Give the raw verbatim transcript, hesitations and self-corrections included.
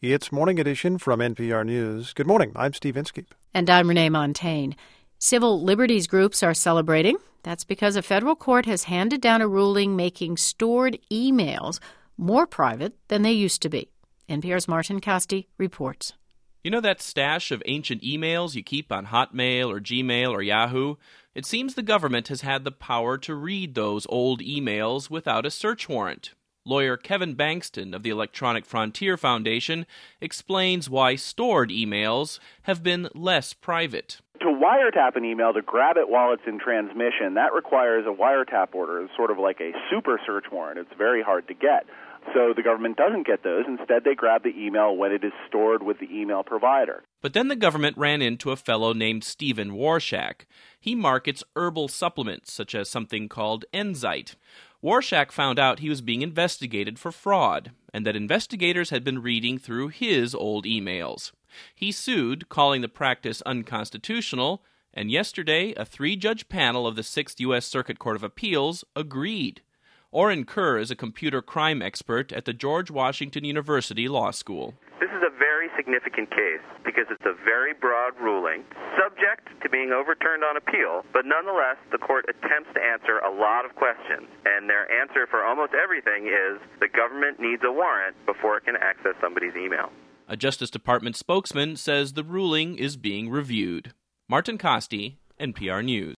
It's Morning Edition from N P R News. Good morning. I'm Steve Inskeep. And I'm Renee Montaigne. Civil liberties groups are celebrating. That's because a federal court has handed down a ruling making stored emails more private than they used to be. N P R's Martin Kaste reports. You know that stash of ancient emails you keep on Hotmail or Gmail or Yahoo? It seems the government has had the power to read those old emails without a search warrant. Lawyer Kevin Bankston of the Electronic Frontier Foundation explains why stored emails have been less private. To wiretap an email, to grab it while it's in transmission, that requires a wiretap order. It's sort of like a super search warrant. It's very hard to get. So the government doesn't get those. Instead, they grab the email when it is stored with the email provider. But then the government ran into a fellow named Stephen Warshak. He markets herbal supplements, such as something called Enzyte. Warshak found out he was being investigated for fraud, and that investigators had been reading through his old emails. He sued, calling the practice unconstitutional, and yesterday a three-judge panel of the Sixth U S Circuit Court of Appeals agreed. Oren Kerr is a computer crime expert at the George Washington University Law School. This is a very significant case because it's a very broad ruling, subject to being overturned on appeal, but nonetheless the court attempts to answer a lot of questions, and their answer for almost everything is the government needs a warrant before it can access somebody's email. A Justice Department spokesman says the ruling is being reviewed. Martin Kaste, N P R News.